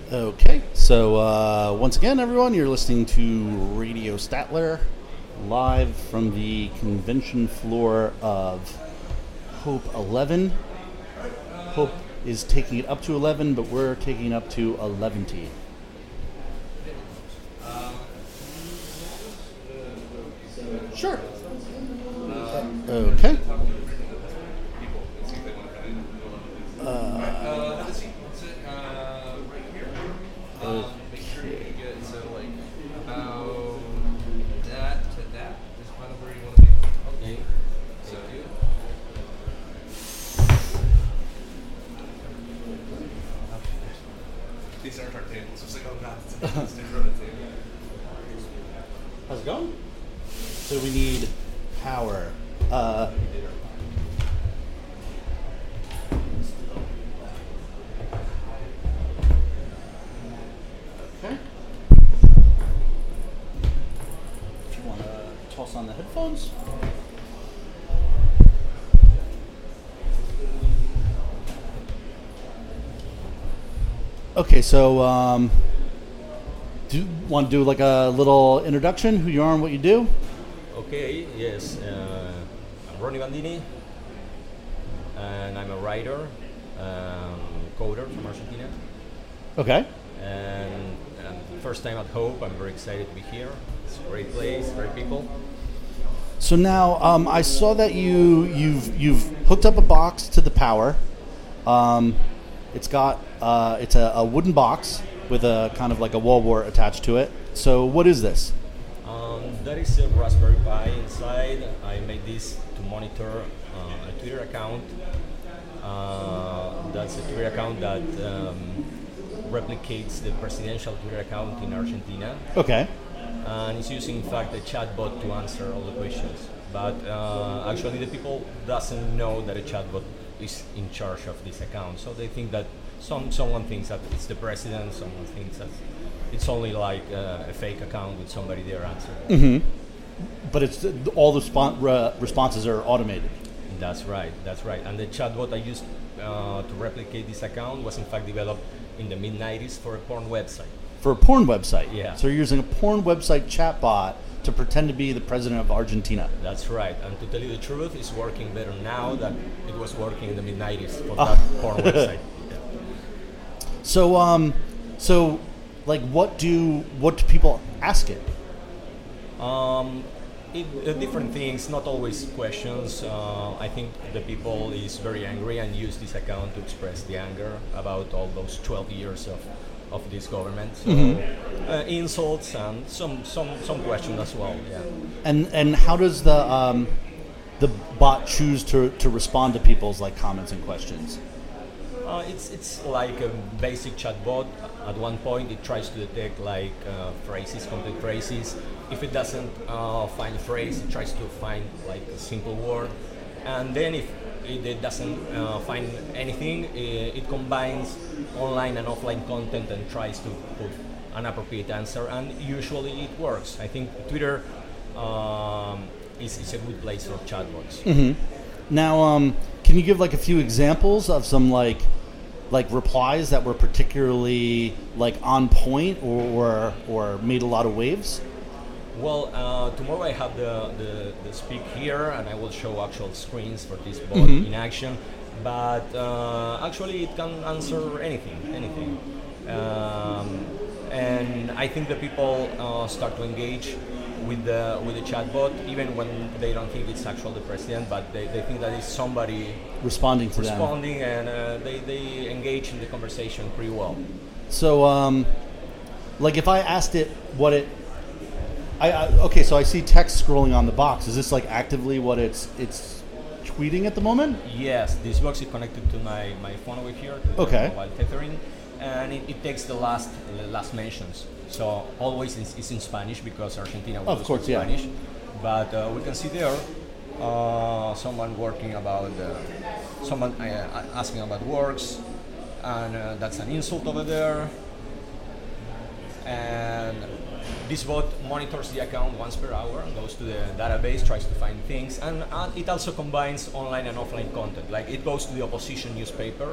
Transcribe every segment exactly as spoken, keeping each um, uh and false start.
Okay, so uh, once again, everyone, you're listening to Radio Statler live from the convention floor of Hope eleven. Hope is taking it up to eleven, but we're taking it up to eleven T. Sure. Okay. Uh, Um, make sure you get so like about that to that is kind of where you want to be. Okay. So you. These aren't our tables. It's like, oh god, it's a it's a table. How's it going? So we need power. Uh, okay. If you want to toss on the headphones. Okay, so um, do you want to do like a little introduction? Who you are and what you do? Okay, yes. Uh, I'm Ronnie Bandini, and I'm a writer, um, coder from Argentina. Okay. And, and first time at Hope, I'm very excited to be here. It's a great place, great people. So now um, I saw that you you've you've hooked up a box to the power. Um, it's got uh, it's a, a wooden box with a kind of like a wall wart attached to it. So what is this? Um, that is a Raspberry Pi inside. I made this to monitor uh, a Twitter account. Uh, that's a Twitter account that um, replicates the presidential Twitter account in Argentina. Okay. And it's using, in fact, a chatbot to answer all the questions. But uh, actually, the people doesn't know that a chatbot is in charge of this account. So they think that some someone thinks that it's the president. Someone thinks that it's only like uh, a fake account with somebody there answering. Mm-hmm. But it's all the spon- re- responses are automated. That's right. That's right. And the chatbot I used uh, to replicate this account was in fact developed in the mid nineties for a porn website. For a porn website. Yeah. So you're using a porn website chatbot to pretend to be the president of Argentina. That's right. And to tell you the truth, it's working better now than it was working in the mid nineties for Ah. that porn website. Yeah. So um, so like what do what do people ask it? Um, it, uh, different things, not always questions. Uh, I think the people is very angry and use this account to express the anger about all those twelve years of, of this government. So Mm-hmm. uh, insults and some, some, some questions as well. Yeah. And and how does the um, the bot choose to, to respond to people's like comments and questions? Uh, it's it's like a basic chatbot. At one point, it tries to detect like uh, phrases, complete phrases. If it doesn't uh, find a phrase, it tries to find like a simple word. And then if it, it doesn't uh, find anything, it, it combines online and offline content and tries to put an appropriate answer. And usually it works. I think Twitter um, is, is a good place for chatbots. Mm-hmm. Now, um, can you give like a few examples of some like like replies that were particularly like on point or or, or made a lot of waves? Well, uh, tomorrow I have the, the, the speak here, and I will show actual screens for this bot Mhm. in action. But uh, actually, it can answer anything, anything. Um, and I think the people uh, start to engage with the with the chatbot, even when they don't think it's actually the president, but they, they think that it's somebody Responding to them. responding, and uh, they, they engage in the conversation pretty well. So, um, like if I asked it what it, I, I okay, so I see text scrolling on the box. Is this like actively what it's it's tweeting at the moment? Yes, this box is connected to my, my phone over here, to the Okay. mobile tethering, and it, it takes the last the last mentions. So always it's, it's in Spanish because Argentina will Of course, speak yeah. Spanish. But uh, we can see there uh, someone working about uh, someone uh, asking about works, and uh, that's an insult over there. And this bot monitors the account once per hour and goes to the database, tries to find things, and uh, it also combines online and offline content. Like it goes to the opposition newspaper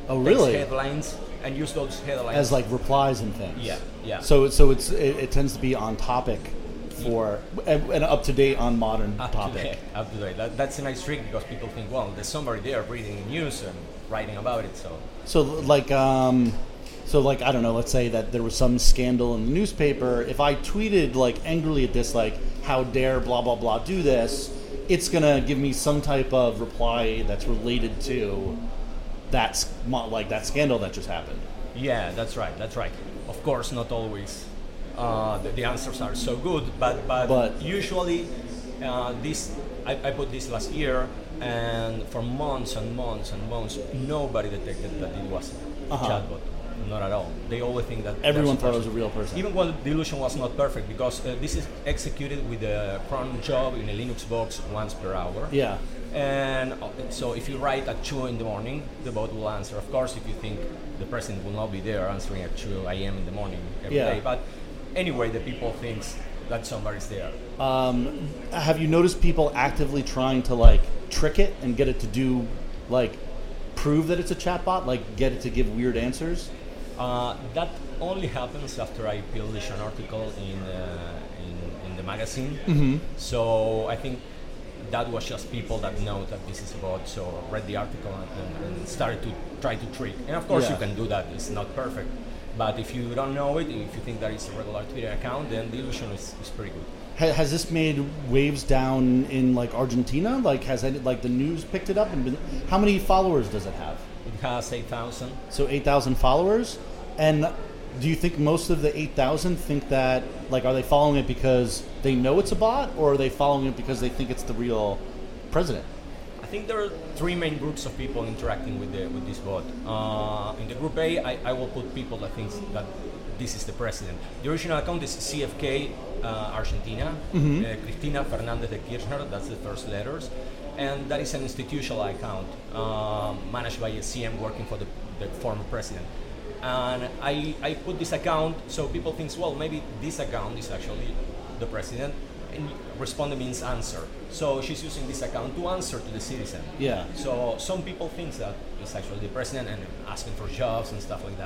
Oh, takes really? headlines and use those headlines As like replies and things. Yeah, yeah. So so it's it, it tends to be on topic for and, and up to date on modern up topic. to date. Up to date. That, that's a nice trick because people think, well, there's somebody there reading the news and writing about it. So So like um so like I don't know, let's say that there was some scandal in the newspaper. If I tweeted like angrily at this, like how dare blah blah blah do this, it's gonna give me some type of reply that's related to that's like that scandal that just happened. yeah, that's right. That's right. Of course, not always. Uh, the, the answers are so good, but but, But- usually uh, this I, I put this last year, and for months and months and months, nobody detected that it was a Uh-huh. chatbot. Not at all. They always think that Everyone there's thought it was a person. real person. Even when the illusion was not perfect, because uh, this is executed with a cron job in a Linux box once per hour. Yeah. And uh, so if you write at two in the morning, the bot will answer. Of course, if you think the president will not be there answering at two a.m. in the morning every day. Yeah. But anyway, the people thinks that somebody's there. Um, have you noticed people actively trying to like trick it and get it to do like prove that it's a chatbot, like get it to give weird answers? Uh, that only happens after I publish an article in, uh, in, in the magazine. Mm-hmm. So I think that was just people that know that this is a bot, so read the article and, and started to try to trick. And of course Yeah. you can do that, it's not perfect. But if you don't know it, if you think that it's a regular Twitter account, then the illusion is, is pretty good. Ha- has this made waves down in like Argentina? Like has any, like the news picked it up and been, how many followers does it have? It has eight thousand. So eight thousand followers. And do you think most of the eight thousand think that, like, are they following it because they know it's a bot, or are they following it because they think it's the real president? I think there are three main groups of people interacting with the with this bot. Uh, in the group A, I, I will put people that think that this is the president. The original account is C F K uh, Argentina, Mm-hmm. uh, Cristina Fernandez de Kirchner, that's the first letters. And that is an institutional account uh, managed by a C M working for the, the former president. And I, I put this account so people think, well, maybe this account is actually the president. And respond means answer. So she's using this account to answer to the citizen. Yeah. So some people think that it's actually the president and asking for jobs and stuff like that.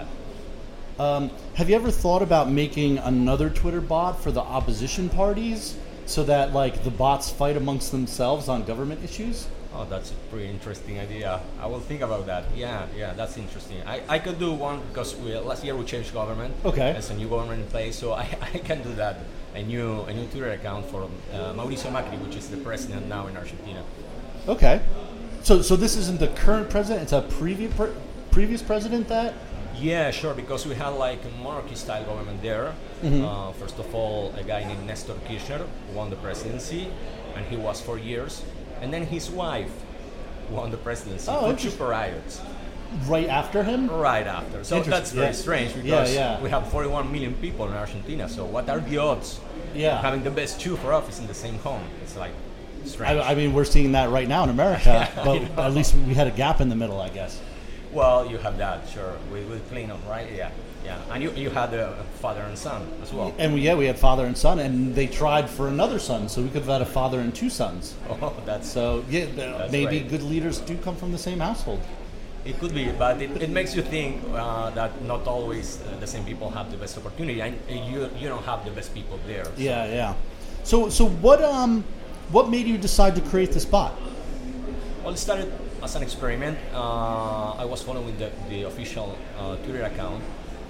Um, have you ever thought about making another Twitter bot for the opposition parties so that like the bots fight amongst themselves on government issues? Oh, that's a pretty interesting idea. I will think about that. Yeah, yeah, that's interesting. I, I could do one because we, last year we changed government. Okay. There's a new government in place, so I, I can do that. A new a new Twitter account for uh, Mauricio Macri, which is the president now in Argentina. Okay. So so this isn't the current president, it's a previous pre- previous president that? Yeah, sure, because we had like a monarchy-style government there. Mhm. Uh, first of all, a guy named Nestor Kirchner won the presidency, and he was for years. And then his wife won the presidency Oh, for interesting. super riots Right after him? right after. So Interesting, that's very yeah. strange Yeah, because yeah. we have forty-one million people in Argentina. So what are the odds Yeah. of having the best two for office in the same home? It's like strange. I, I mean, we're seeing that right now in America, I but know. at least we had a gap in the middle, I guess. Well, you have that, sure, with, with Clinton, right? Yeah, yeah. And you, you had a father and son as well. And we, yeah, we had father and son, and they tried for another son, so we could have had a father and two sons. Oh, that's So yeah, th- That's maybe right. good leaders do come from the same household. It could be, but it, it makes you think uh, that not always uh, the same people have the best opportunity, and you you don't have the best people there. So- Yeah, yeah. So so what um what made you decide to create this bot? Well, it started as an experiment. Uh, I was following the, the official uh, Twitter account,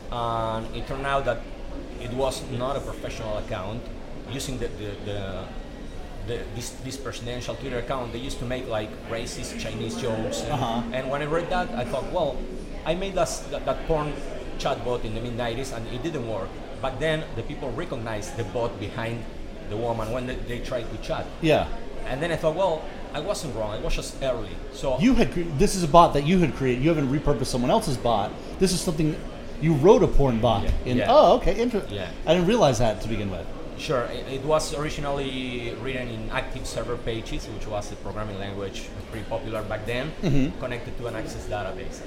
and it turned out that it was not a professional account. Using the, the, the, the this, this presidential Twitter account, they used to make like racist Chinese jokes. And, Uh-huh. and when I read that, I thought, well, I made that, that, that porn chatbot in the mid nineties, and it didn't work. But then the people recognized the bot behind the woman when they, they tried to chat. Yeah. And then I thought, well, I wasn't wrong. I was just early. So You had cre- this is a bot that you had created. You haven't repurposed someone else's bot. This is something you wrote a porn bot. Yeah, In, yeah. Oh, okay. Inter- Yeah. I didn't realize that to begin with. sure, it, it was originally written in Active Server Pages, which was a programming language pretty popular back then, Mhm. connected to an Access database.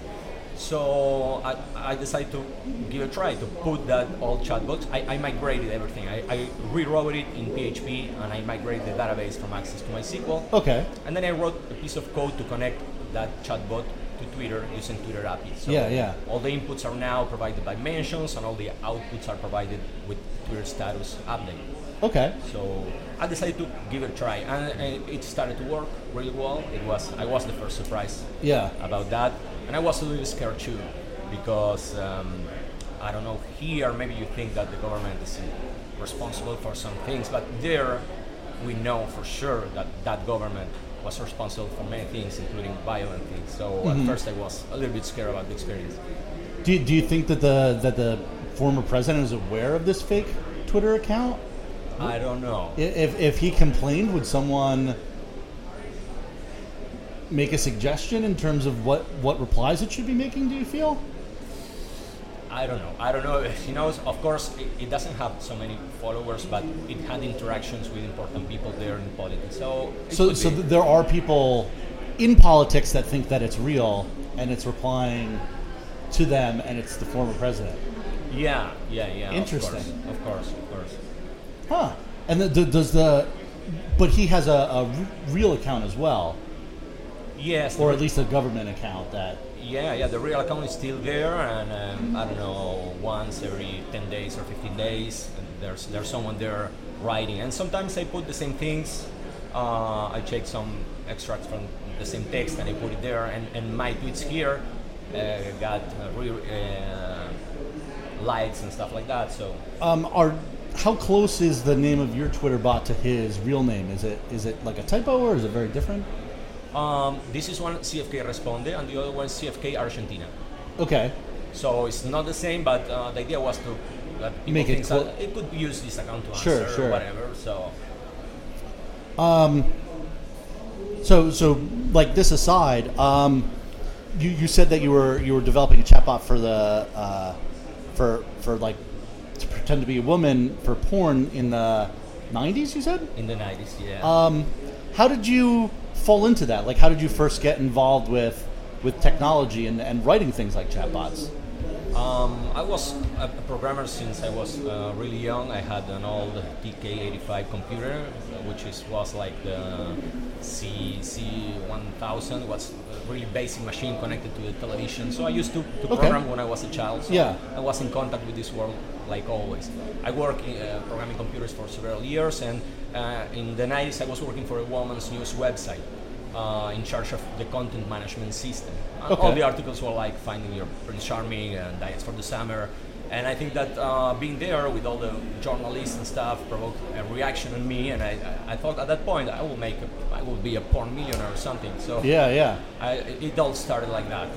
So I, I decided to give it a try to put that old chatbot. I, I migrated everything. I, I rewrote it in P H P, and I migrated the database from Access to MySQL. Okay. And then I wrote a piece of code to connect that chatbot to Twitter using Twitter A P I. So Yeah, yeah. all the inputs are now provided by mentions, and all the outputs are provided with Twitter status update. Okay. So I decided to give it a try, and, and it started to work really well. It was I was the first surprised Yeah. about that, and I was a little scared too, because um, I don't know, here maybe you think that the government is responsible for some things, but there we know for sure that that government was responsible for many things, including violent things. So Mm-hmm. at first I was a little bit scared about the experience. Do you, do you think that the that the former president is aware of this fake Twitter account? I don't know. I- If if he complained, would someone make a suggestion in terms of what, what replies it should be making, do you feel? I don't know. I don't know if he knows. Of course, it, it doesn't have so many followers, but it had interactions with important people there in politics. So, it So could so be. th- there are people in politics that think that it's real and it's replying to them and it's the former president. yeah, yeah, yeah. Interesting. Of course, of course, of course. Huh. And the, the, does the... But he has a, a r- real account as well, Yes. or the- at least a government account that... Yeah, yeah. The real account is still there, and um, I don't know, once every ten days or fifteen days, and there's there's someone there writing. And sometimes I put the same things. Uh, I take some extracts from the same text and I put it there. And, and my tweets here uh, got uh, real uh, likes and stuff like that. So Um, are how close is the name of your Twitter bot to his real name? Is it is it like a typo or is it very different? um, this is one C F K Responde, and the other one C F K Argentina. Okay. So it's not the same, but uh, the idea was to that people Make it think clo- that it could use this account to Sure, answer sure. or whatever. So So so like this aside, um, you, you said that you were you were developing a chatbot for the uh, for for like to pretend to be a woman for porn in the nineties. You said. in the nineties, yeah. Um, how did you fall into that? Like, how did you first get involved with with technology and, and writing things like chatbots? Um, I was a a programmer since I was uh, really young. I had an old T K eighty-five computer, uh, which is was like the C C one thousand. Was a really basic machine connected to the television. So I used to, to Okay. program when I was a child. So Yeah. I was in contact with this world like always. I worked in uh, programming computers for several years, and uh, in the nineties I was working for a woman's news website. Uh, in charge of the content management system. Uh, Okay. All the articles were like finding your Prince Charming and diets for the summer. And I think that uh, being there with all the journalists and stuff provoked a reaction on me. And I, I, I thought at that point I will make, a, I will be a porn millionaire or something. So Yeah, yeah. I, it all started like that.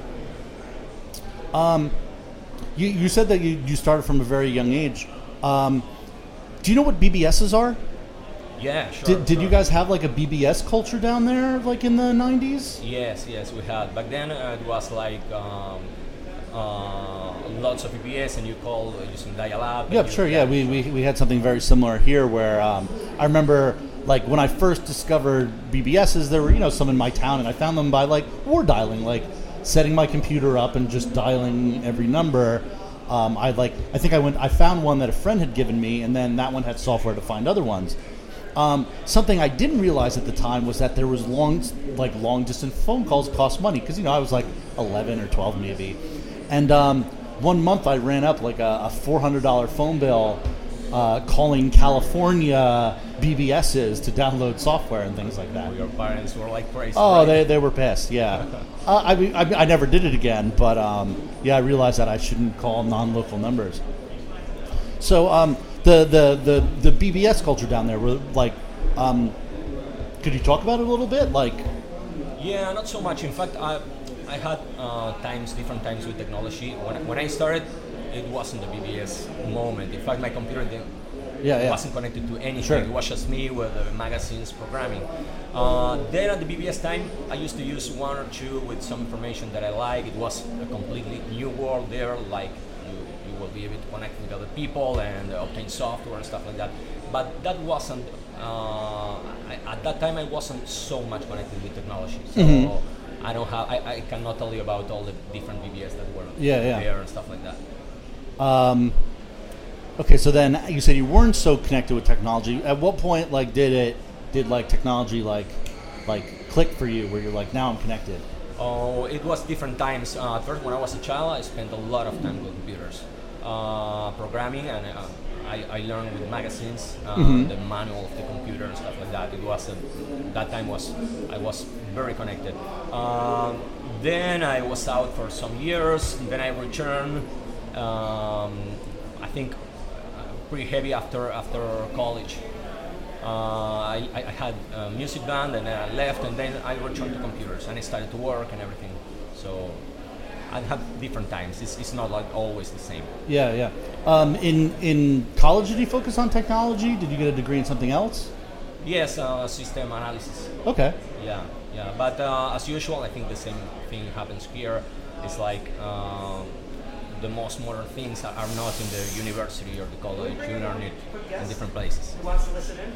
You you said that you, you started from a very young age. Um, do you know what B B Ss are? Yeah, sure. Did, did sure. you guys have like a B B S culture down there, like in the nineties? Yes, yes, we had. Back then uh, it was like um, uh, lots of B B S, and you call uh, using dial-up. and Yep, you- sure. Yeah, we, we we had something very similar here, where um, I remember like when I first discovered B B Ss, there were you know some in my town, and I found them by like war dialing, like setting my computer up and just dialing every number. Um, I like I think I went I found one that a friend had given me, and then that one had software to find other ones. Um, something I didn't realize at the time was that there was long, like long distance phone calls cost money because you know I was like eleven or twelve maybe, and um, one month I ran up like a, a four hundred dollar phone bill uh, calling California B B Ss to download software and things like that. Your parents were like crazy. Oh, right? they, they were pissed. Yeah, uh, I, mean, I mean, I never did it again, but um, yeah, I realized that I shouldn't call non-local numbers. So um, the, the the the B B S culture down there, were like, um, could you talk about it a little bit? Like, Yeah, not so much. In fact, I I had uh, times, different times with technology. When when I started, it wasn't the B B S moment. In fact, my computer didn't, yeah, yeah, wasn't connected to anything. Sure. It was just me with the magazines programming. Uh, then at the B B S time, I used to use one or two with some information that I like. It was a completely new world there, like you, you will be able to connect with other people and uh, obtain software and stuff like that. But that wasn't, uh, I, at that time I wasn't so much connected with technology. So Mm-hmm. I don't have, I, I cannot tell you about all the different B B S that were Yeah, yeah. there and stuff like that. Um, okay, so then you said you weren't so connected with technology. At what point, like, did it, did like technology like, like click for you, where you're like, now I'm connected? Oh, it was different times. Uh, at first, when I was a child, I spent a lot of time with computers, uh, programming, and uh, I, I learned with magazines, uh, Mhm. the manual of the computer and stuff like that. It was a, that time was I was very connected. Um, then I was out for some years. Then I returned. Um, I think uh, pretty heavy after after college. Uh, I, I had a music band and then I left and then I returned to computers and I started to work and everything. So I had different times. It's, it's not like always the same. Yeah, yeah. Um, in in college, did you focus on technology? Did you get a degree in something else? Yes, uh, system analysis. Okay. Yeah, yeah. But uh, as usual, I think the same thing happens here. It's like uh, the most modern things are not in the university or the college. You learn it in different places. Who wants to listen in?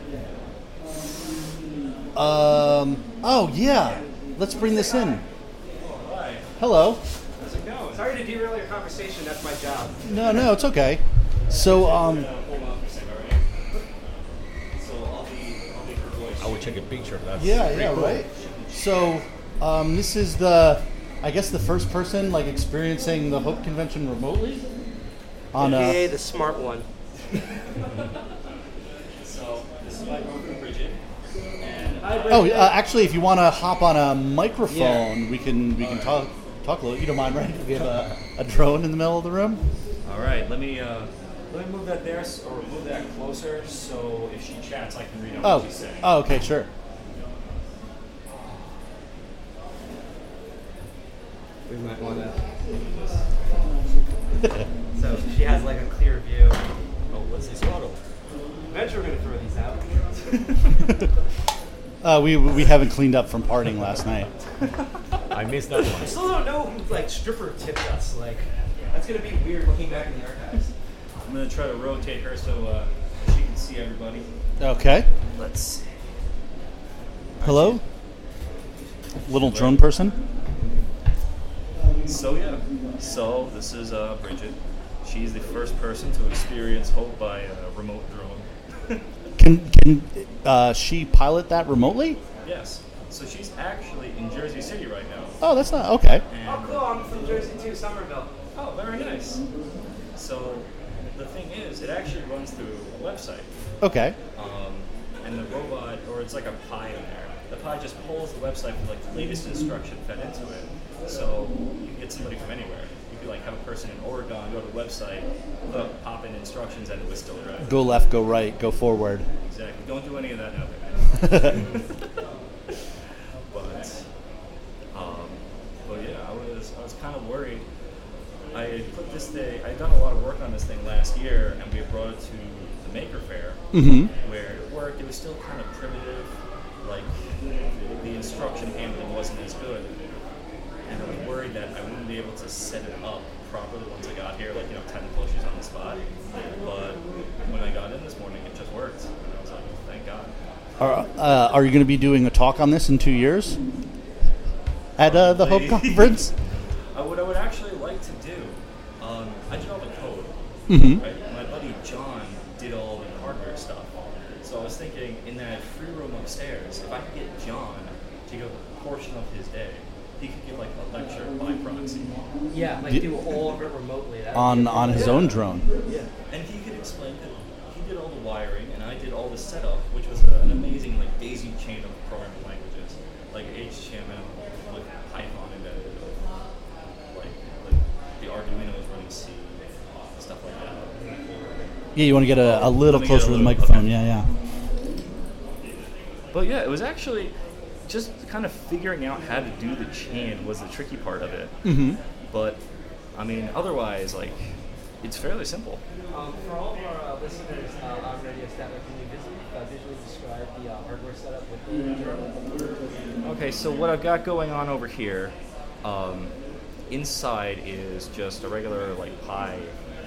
Um, oh, yeah. Let's bring this in. Hi. Hello. How's it going? Sorry to derail your conversation. That's my job. No, no, it's okay. So, um, Hold on for a second, all right? So I'll be, I'll be her voice. I will check a picture. That's yeah, pretty yeah, cool. right. So, um, this is the, I guess, the first person like experiencing the Hope Convention remotely. On A K A uh, the smart one. So this is my girlfriend Bridget. And Hi, Bridget. oh, uh, actually, if you want to hop on a microphone, we can we can talk talk a little. You don't mind, right? We have a, a drone in the middle of the room. All right, let me uh, let me move that there, s- or move that closer, so if she chats, I can read out Oh, what she's saying. oh, okay, sure. We might want to. So she has like a clear view. Oh, what's this photo? Eventually we're gonna throw these out. Uh, we we haven't cleaned up from partying last night. I missed that I one. still don't know who like stripper tipped us. Like that's gonna be weird looking back in the archives. I'm gonna try to rotate her so uh, she can see everybody. Okay. Let's see. Hello. Little drone person. So yeah, so this is uh, Bridget. She's the first person to experience Hope by a remote drone. Can can uh, she pilot that remotely? Yes. So she's actually in Jersey City right now. Oh, that's not okay. And Oh, cool. I'm from Jersey too, Somerville. Oh, very nice. So the thing is, it actually runs through a website. Okay. Um, and the robot, or it's like a Pi in there. The Pi just pulls the website with like the latest instruction fed into it. So you can get somebody from anywhere. You could like have a person in Oregon go to the website, put, pop in instructions, and it would still drive. Go left, go right, go forward. Exactly. Don't do any of that now. but, um, but yeah, I was I was kind of worried. I had put this thing. I had done a lot of work on this thing last year, and we had brought it to the Maker Faire, Mm-hmm. where it worked. It was still kind of primitive, like the instruction handling wasn't as good, and I was worried that I wouldn't be able to set it up properly once I got here, like you know, technical issues on the spot. But when I got in this morning, it just worked, and I was like, thank God. Are uh, are you going to be doing a talk on this in two years at uh, the Hope Probably. Conference? Uh, what I would actually like to do, um, I did all the code, Mhm. right? My buddy John did all the hardware stuff. So I was thinking, in that free room upstairs, if I could get John to give a portion of his day, he could give like a lecture by proxy. Yeah, like Did- do all of it remotely. That'd On be on his Yeah. own drone. Yeah. And he could explain that he did all the wiring, and I did all the setup, which was a, an amazing like daisy chain of programming languages, like H T M L with Python embedded, or like, like the Arduino was running C, stuff like that. Yeah, you want to get a, a little Let me get a closer to the little- microphone. okay. Yeah, yeah. But yeah, it was actually just kind of figuring out how to do the chain was the tricky part of it. Mm-hmm. But I mean, otherwise, like, it's fairly simple. Um, for all of our uh, listeners uh, on Radio Statler, can you visually, uh, visually describe the uh, hardware setup with the drone? Okay, so what I've got going on over here, um, inside is just a regular like Pi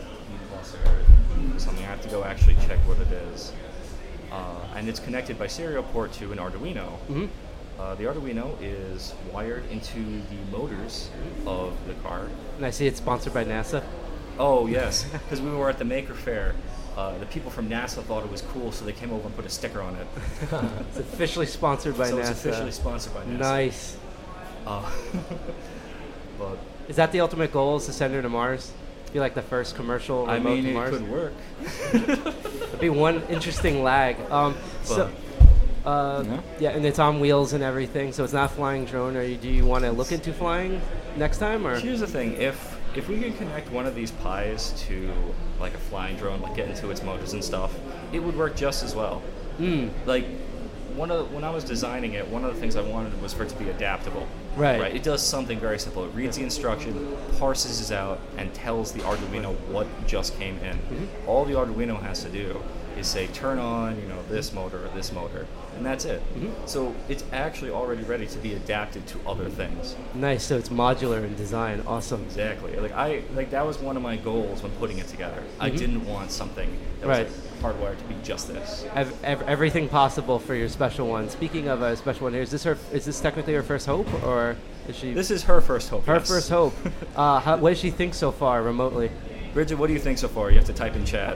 or something. I have to go actually check what it is, uh, and it's connected by serial port to an Arduino. Mm-hmm. Uh, the Arduino is wired into the motors of the car. And I see it's sponsored by NASA. Oh yes, because we were at the Maker Faire. Uh, the people from NASA thought it was cool, so they came over and put a sticker on it. It's officially sponsored by so NASA. it's officially sponsored by NASA. Nice. Uh, but Is that the ultimate goal? Is to send her to Mars? Be like the first commercial remote I mean, to it Mars? could work. It'd be one interesting lag. Um, so, uh, Yeah. yeah, and it's on wheels and everything, so it's not a flying drone. Or you, do you want to look into flying next time? Or Here's the thing: if if we can connect one of these pies to like a flying drone, like get into its motors and stuff, it would work just as well. Mm, Like one of when I was designing it, one of the things I wanted was for it to be adaptable. Right. Right. It does something very simple. It reads the instruction, parses it out, and tells the Arduino what just came in. Mm-hmm. All the Arduino has to do is say, turn on, you know, this motor or this motor, and that's it. Mm-hmm. So it's actually already ready to be adapted to other things. nice. So it's modular in design. Awesome. Exactly. Like I like that was one of my goals when putting it together. I Mhm. didn't want something that Right. was like hardwired to be just this. Ev- ev- everything possible for your special one. Speaking of a special one, here, is this her? Is this technically her first hope, or is she This is her first hope. her yes. first hope? uh, how, what does she think so far remotely? Bridget, what do you think so far? You have to type in chat.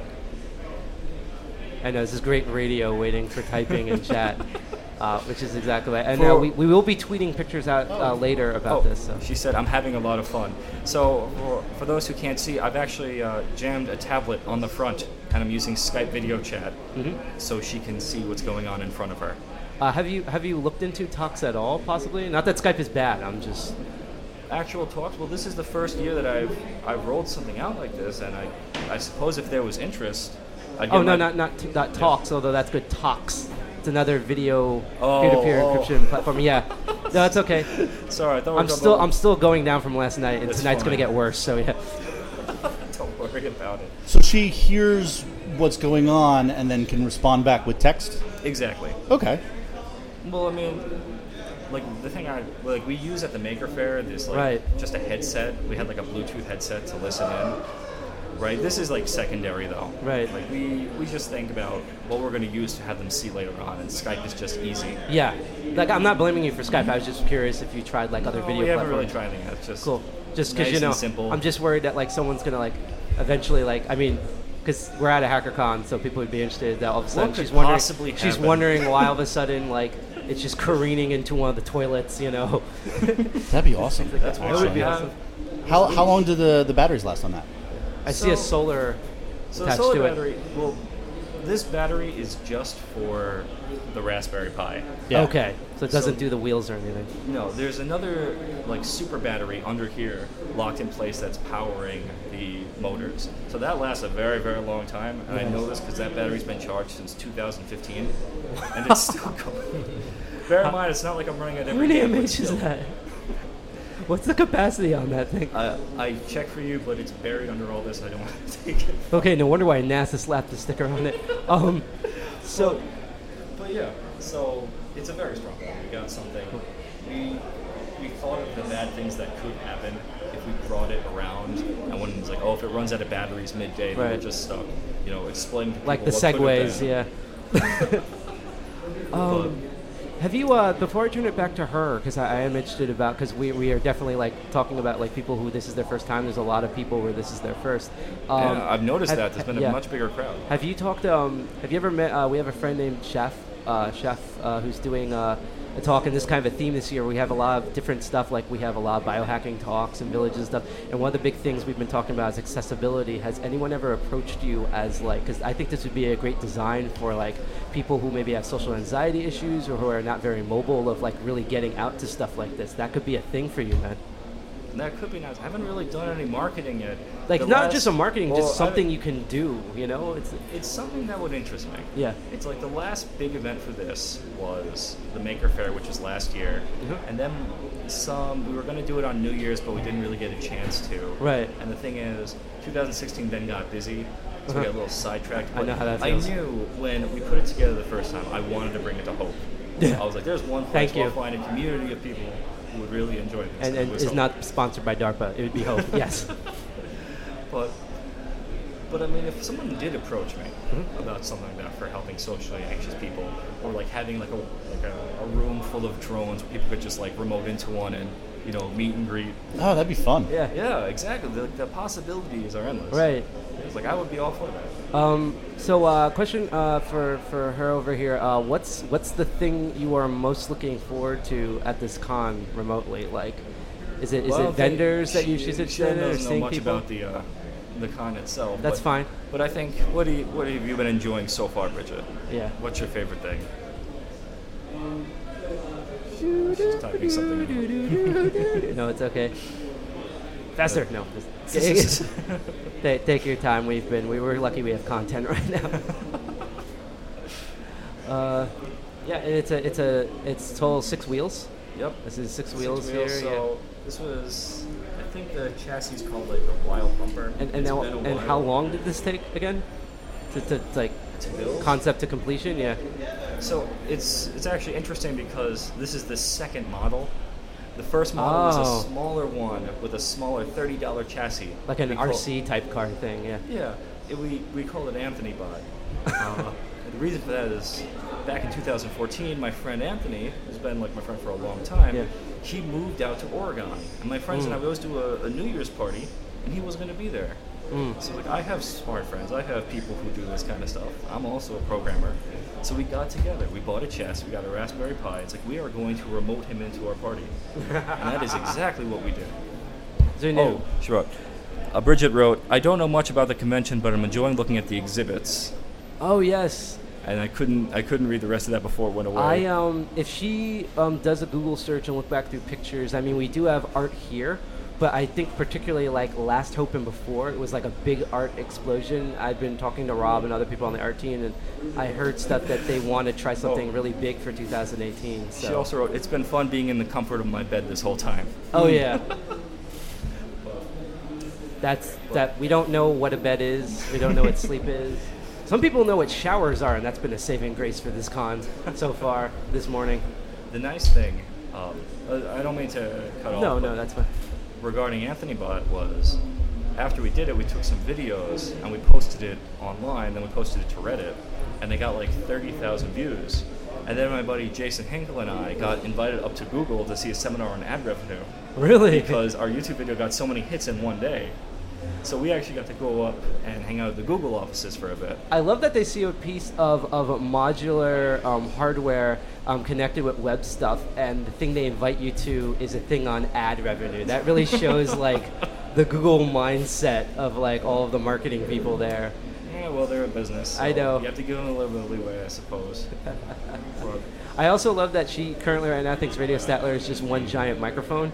I know this is great radio, waiting for typing in chat, uh, which is exactly right. And For- uh, we, we will be tweeting pictures out uh, later about oh, this. So. She said, I'm having a lot of fun. So, for, for those who can't see, I've actually uh, jammed a tablet on the front, and I'm using Skype video chat Mhm. so she can see what's going on in front of her. Uh, have you have you looked into talks at all? Possibly. Not that Skype is bad. I'm just. Actual talks? Well, this is the first year that I've I've rolled something out like this, and I I suppose if there was interest, I'd get Oh no, my- not not t- not talks. Although that's good. Talks. It's another video Oh, peer-to-peer oh. encryption platform. Yeah. No, it's okay. Sorry, I thought we I'm were still talking I'm still going down from last night, and That's tonight's gonna fine. get worse. So yeah. Don't worry about it. So she hears what's going on and then can respond back with text? Exactly. Okay. Well, I mean, like the thing I like we use at the Maker Faire, this like Right. just a headset. We had like a Bluetooth headset to listen in. Right. This is like secondary though. Right. Like we we just think about what we're going to use to have them see later on, and Skype is just easy. Yeah. Like I'm not blaming you for Skype. I was just curious if you tried like other No, video we haven't platforms. really tried anything. It's just Cool. Just because nice you know, and simple. I'm just worried that like someone's gonna like eventually like I mean, because we're at a HackerCon, so people would be interested that all of a sudden What could she's wondering possibly she's happen? wondering why all of a sudden like it's just careening into one of the toilets, you know. That'd be awesome. That's That would be Yeah. awesome. How, how long do the, the batteries last on that? I see a So- solar So attached solar to it. battery. Well, this battery is just for the Raspberry Pi. Yeah. Okay, so it doesn't So- do the wheels or anything. No, there's another like super battery under here, locked in place, that's powering the motors. So that lasts a very, very long time, and I know this because that battery's been charged since two thousand fifteen, and it's still going. Bear in mind, it's not like I'm running it How every many day. but M H is still. that? What's the capacity on that thing? Uh, I checked for you, but it's buried under all this. I don't want to take it. Okay, no wonder why NASA slapped the sticker on it. Um, so But yeah, so it's a very strong one. We got something. We we thought of the bad things that could happen if we brought it around, and when it's like, oh, if it runs out of batteries midday, then Right. we're just stuck. You know, explain to people like the what could have segways, been. yeah. um, have you uh, before I turn it back to her, because I, I am interested about because we, we are definitely like talking about like people who this is their first time. There's a lot of people where this is their first. Um, Yeah, I've noticed have- that there's been a yeah. much bigger crowd. Have you talked? Um, have you ever met? Uh, we have a friend named Chef, uh, Chef, uh, who's doing uh, a talk, and this kind of a theme this year. We have a lot of different stuff. Like we have a lot of biohacking talks and villages and stuff. And one of the big things we've been talking about is accessibility. Has anyone ever approached you as like? Because I think this would be a great design for like people who maybe have social anxiety issues or who are not very mobile of like really getting out to stuff like this. That could be a thing for you, man. That could be nice. I haven't really done any marketing yet. Like The not last- just a marketing, well, just I- something you can do. You know, it's It's something that would interest me. yeah. It's like the last big event for this was the Maker Faire, which was last year, Mhm. and then some. We were going to do it on New Year's, but we didn't really get a chance to. Right. And the thing is, twenty sixteen then got busy, so Uh-huh. we got a little sidetracked. I but know how that I feels. knew when we put it together the first time, I wanted to bring it to Hope. Yeah. I was like, "There's one place Thank we'll you. find a community of people who would really enjoy this." And, it and was is Hope. not sponsored by DARPA. It would be Hope. Yes. But, but I mean, if someone did approach me Mm-hmm. about something like that for helping socially anxious people, or like having like a like a, a room full of drones where people could just like remote into one and you know meet and greet. Oh, that'd be fun. Yeah. Yeah, exactly. The, the possibilities are endless. Right. was like, I would be all for that. Um, so, uh, question uh, for for her over here. Uh, what's what's the thing you are most looking forward to at this con remotely? Like, is it is Well, it vendors they- that you she, should she sit in or doesn't know seeing much people? about the uh, the con itself. That's but, fine. But I think, what do you, what have you been enjoying so far, Bridget? Yeah. What's your favorite thing? She's typing something in. No, it's okay. Faster. No. just- Ta- Take your time. We've been. We were lucky. We have content right now. uh, yeah, it's a it's a it's total six wheels. Yep. This is six Six wheels, wheels, here. So this was, I think the chassis is called like the Wild Bumper. yeah. And and It's now, been a and while. how long did this take again? To, to like To build? concept to completion? Yeah. So it's it's actually interesting because this is the second model. The first model was Oh. a smaller one with a smaller thirty dollar chassis. Like an We call- R C type car thing. Yeah. Yeah, it, we we call it Anthony Bot. Uh, and the reason for that is back in two thousand fourteen, my friend Anthony, who's been like my friend for a long time, Yeah. he moved out to Oregon, and my friends and I Mm. we always do a, a New Year's party, and he wasn't going to be there. Mm. So like I have smart friends, I have people who do this kind of stuff. I'm also a programmer, so we got together. We bought a chest, we got a Raspberry Pi. It's like we are going to remote him into our party, and that is exactly what we did. So new. Oh, she wrote. Uh, Bridget wrote, I don't know much about the convention, but I'm enjoying looking at the exhibits. Oh yes. And I couldn't I couldn't read the rest of that before it went away. I um, if she um, does a Google search and look back through pictures, I mean, we do have art here, but I think particularly like Last Hope and before, it was like a big art explosion. I've been talking to Rob and other people on the art team, and I heard stuff that they want to try something Oh. really big for two thousand eighteen. So. She also wrote, it's been fun being in the comfort of my bed this whole time. Oh yeah. That's that. We don't know what a bed is. We don't know what sleep is. Some people know what showers are, and that's been a saving grace for this con so far this morning. The nice thing, um, I I don't mean to cut off. No, but no, that's fine. regarding Anthony Bot was, after we did it, we took some videos and we posted it online, then we posted it to Reddit, and they got like thirty thousand views. And then my buddy Jason Hinkle and I got invited up to Google to see a seminar on ad revenue Really? because our YouTube video got so many hits in one day. So we actually got to go up and hang out at the Google offices for a bit. I love that they see a piece of, of modular um, hardware um, connected with web stuff, and the thing they invite you to is a thing on ad revenue. That really shows like the Google mindset of like all of the marketing people there. Yeah, well, they're a business. So I know. You have to give them a little bit of leeway, I suppose. But, I also love that she currently right now thinks Radio Statler is just one giant microphone.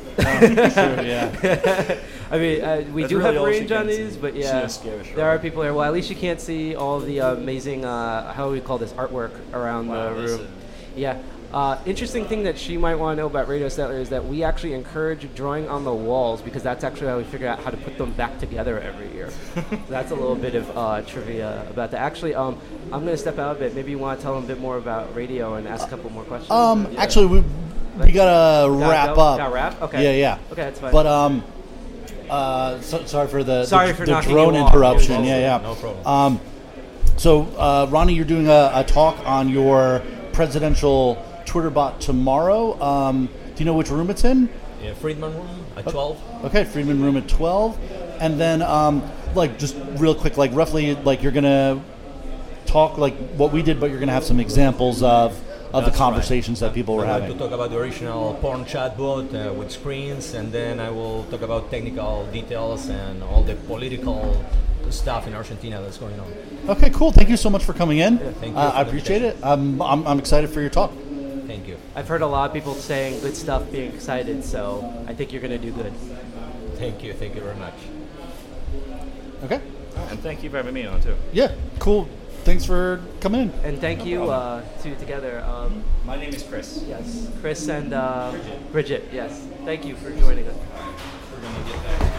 yeah. I mean, uh, we That's do really have all she range on can these, see. but She yeah, just gave a there are shrug. people here. Well, at least you can't see all of the amazing, uh, how do we call this, artwork around Wow, the this room. is- Yeah. Uh, interesting thing that she might want to know about Radio Statler is that we actually encourage drawing on the walls because that's actually how we figure out how to put them back together every year. So that's a little bit of uh, trivia about that. Actually, um, I'm going to step out a bit. Maybe you want to tell them a bit more about radio and ask a couple more questions. Um, Yeah. actually, we we gotta Gotta wrap go? up. Gotta wrap? Okay. Yeah, yeah. Okay, that's fine. But um, uh, so, sorry for the Sorry the, for the knocking drone you off. interruption. You're Yeah, welcome. yeah. No problem. Um, so uh, Ronnie, you're doing a, a talk on your presidential Twitter bot tomorrow. Um, do you know which room it's in? Yeah, Friedman Room at twelve. Okay, Friedman Room at twelve, and then um, like just real quick, like roughly, like you're gonna talk like what we did, but you're gonna have some examples of of That's the conversations right. that people were I'm going having. to talk about the original porn chatbot uh, with screens, and then I will talk about technical details and all the political stuff in Argentina that's going on. Okay, cool. Thank you so much for coming in. Yeah, thank you Uh, for I the appreciate it. Um, I'm I'm excited for your talk. Thank you. I've heard a lot of people saying good stuff, being excited, so I think you're going to do good. Thank you. Thank you very much. Okay. and thank you for having me on, too. Yeah. Cool. Thanks for coming in. And thank No you problem. uh, to together. Um, My name is Chris. yes, Chris and uh, Bridget. Yes, thank you for joining us. We're going to get back.